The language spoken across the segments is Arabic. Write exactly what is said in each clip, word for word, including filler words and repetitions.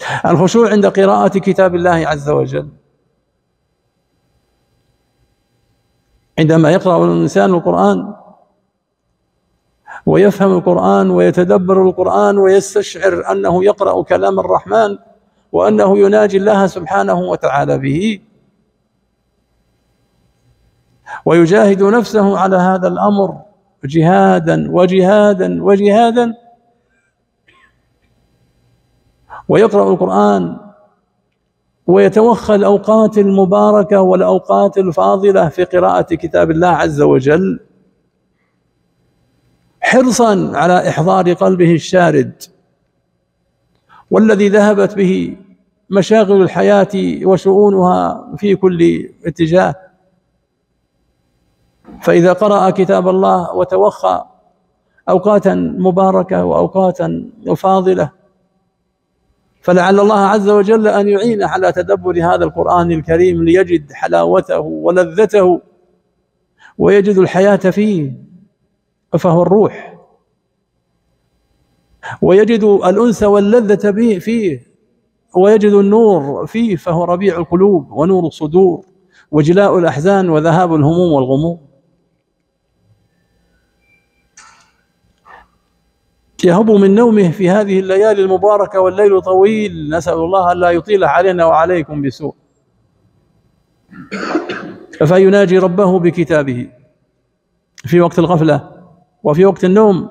الخشوع عند قراءة كتاب الله عز وجل، عندما يقرأ الإنسان القرآن ويفهم القرآن ويتدبر القرآن ويستشعر أنه يقرأ كلام الرحمن وأنه يناجي الله سبحانه وتعالى به، ويجاهد نفسه على هذا الأمر جهادا وجهادا وجهادا، ويقرأ القرآن ويتوخى الأوقات المباركة والأوقات الفاضلة في قراءة كتاب الله عز وجل، حرصا على إحضار قلبه الشارد والذي ذهبت به مشاغل الحياة وشؤونها في كل اتجاه. فإذا قرأ كتاب الله وتوخى أوقاتا مباركة وأوقاتا فاضلة، فلعل الله عز وجل أن يعين على تدبر هذا القرآن الكريم ليجد حلاوته ولذته ويجد الحياة فيه، فهو الروح، ويجد الأنس واللذة به فيه، ويجد النور فيه، فهو ربيع القلوب ونور الصدور وجلاء الأحزان وذهاب الهموم والغموم. يهب من نومه في هذه الليالي المباركة والليل طويل، نسأل الله أن لا يطيل علينا وعليكم بسوء، فيناجي ربه بكتابه في وقت الغفلة وفي وقت النوم.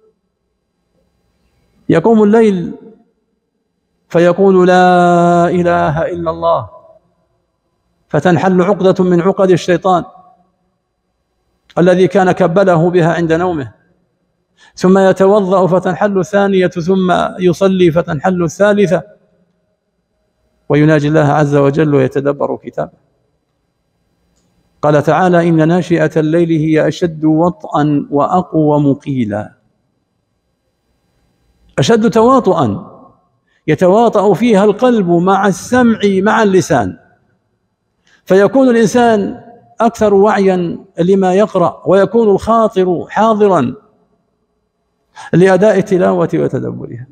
يقوم الليل فيقول لا إله إلا الله، فتنحل عقدة من عقد الشيطان الذي كان كبله بها عند نومه، ثم يتوضأ فتنحل الثانية، ثم يصلي فتنحل الثالثة، ويناجي الله عز وجل ويتدبر كتابه. قال تعالى إن ناشئة الليل هي أشد وطئا وأقوم قيلا. أشد تواطؤا، يتواطأ فيها القلب مع السمع مع اللسان، فيكون الإنسان أكثر وعيا لما يقرأ، ويكون الخاطر حاضرا لأداء التلاوة وتدبرها،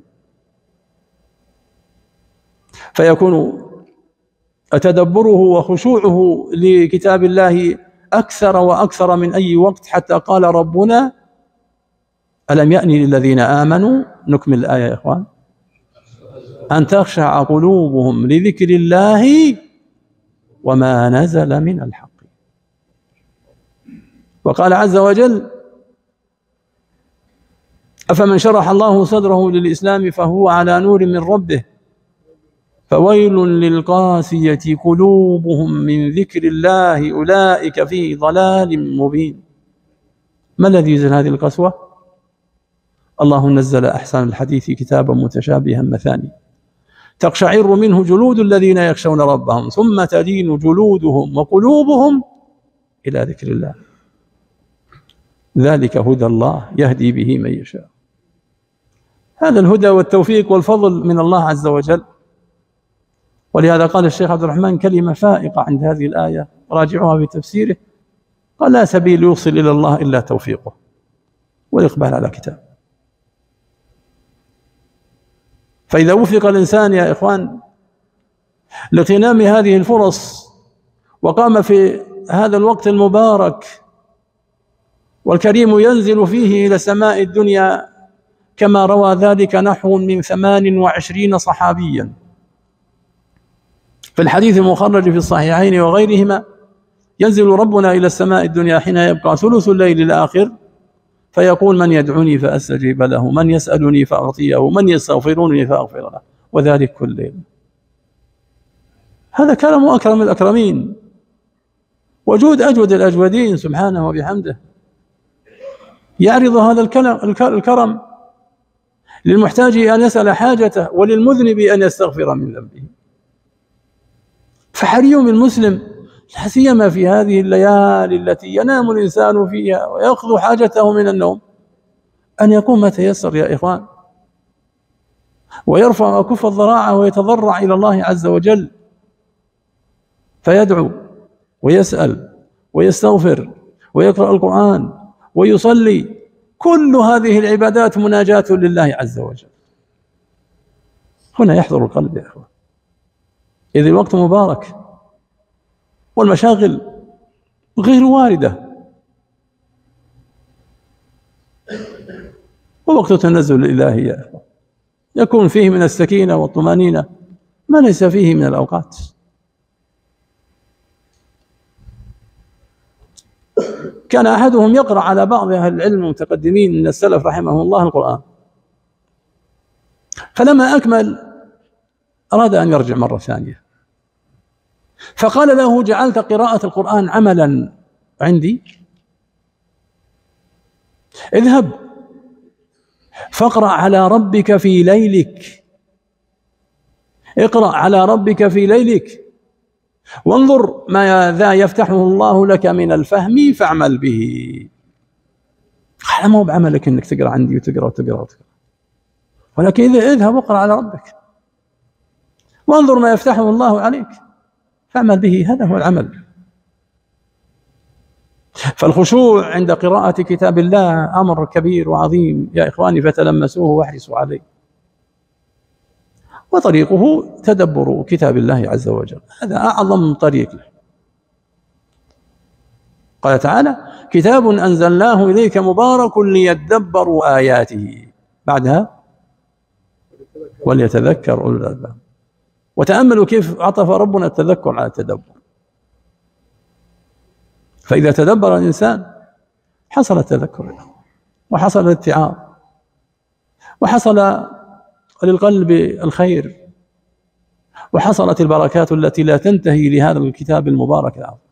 فيكون تدبره وخشوعه لكتاب الله أكثر وأكثر من أي وقت، حتى قال ربنا ألم يأن للذين آمنوا، نكمل الآية يا إخوان، أن تخشع قلوبهم لذكر الله وما نزل من الحق. وقال عز وجل أفمن شرح الله صدره للإسلام فهو على نور من ربه فويل للقاسية قلوبهم من ذكر الله أولئك في ضلال مبين. ما الذي يزيل هذه القسوة؟ الله نزل أحسن الحديث كتابا متشابها مثاني تقشعر منه جلود الذين يخشون ربهم ثم تلين جلودهم وقلوبهم إلى ذكر الله، ذلك هدى الله يهدي به من يشاء. هذا الهدى والتوفيق والفضل من الله عز وجل. ولهذا قال الشيخ عبد الرحمن كلمة فائقة عند هذه الآية، راجعوها في تفسيره، قال لا سبيل يوصل إلى الله إلا توفيقه والإقبال على كتابه. فإذا وفق الإنسان يا إخوان لاغتنام هذه الفرص وقام في هذا الوقت المبارك والكريم ينزل فيه إلى سماء الدنيا كما روى ذلك نحو من ثمان وعشرين صحابيا في الحديث المخرج في الصحيحين وغيرهما، ينزل ربنا إلى السماء الدنيا حين يبقى ثلث الليل الآخر فيقول من يدعوني فأستجيب له، من يسألني فأعطيه، من يستغفرني فأغفر له، وذلك كل ليل. هذا كلام أكرم الأكرمين وجود أجود الأجودين سبحانه وبحمده، يعرض هذا الكرم للمحتاج أن يسأل حاجته وللمذنب أن يستغفر من ذنبه. فحري بالمسلم لا سيما في هذه الليالي التي ينام الإنسان فيها ويأخذ حاجته من النوم أن يقوم ما تيسر يا إخوان، ويرفع أكف الضراعة ويتضرع إلى الله عز وجل، فيدعو ويسأل ويستغفر ويقرأ القرآن ويصلي. كل هذه العبادات مناجاة لله عز وجل. هنا يحضر القلب يا إخوان، إذ الوقت مبارك والمشاغل غير واردة، ووقت تنزل الإلهي يا إخوان يكون فيه من السكينة والطمأنينة ما ليس فيه من الأوقات. كان أحدهم يقرأ على بعض أهل العلم المتقدمين من السلف رحمه الله القرآن، فلما أكمل أراد أن يرجع مرة ثانية، فقال له: جعلت قراءة القرآن عملا عندي؟ اذهب فاقرأ على ربك في ليلك، اقرأ على ربك في ليلك وانظر ماذا يفتحه الله لك من الفهم فاعمل به. قال: ما هو بعملك انك تقرأ عندي وتقرأ وتقرأ وتقرأ، ولكن إذا اذهب واقرأ على ربك وانظر ما يفتحه الله عليك فاعمل به، هذا هو العمل. فالخشوع عند قراءة كتاب الله أمر كبير وعظيم يا إخواني، فتلمسوه واحرصوا عليه، وطريقه تدبر كتاب الله عز وجل، هذا أعظم طريق له. قال تعالى: كتاب أنزلناه إليك مبارك ليدبروا آياته، بعدها وليتذكر أولو الألباب. وتأملوا كيف عطف ربنا التذكر على التدبر، فإذا تدبر الإنسان حصل التذكر وحصل الاتعاظ وحصل للقلب الخير وحصلت البركات التي لا تنتهي لهذا الكتاب المبارك العظيم.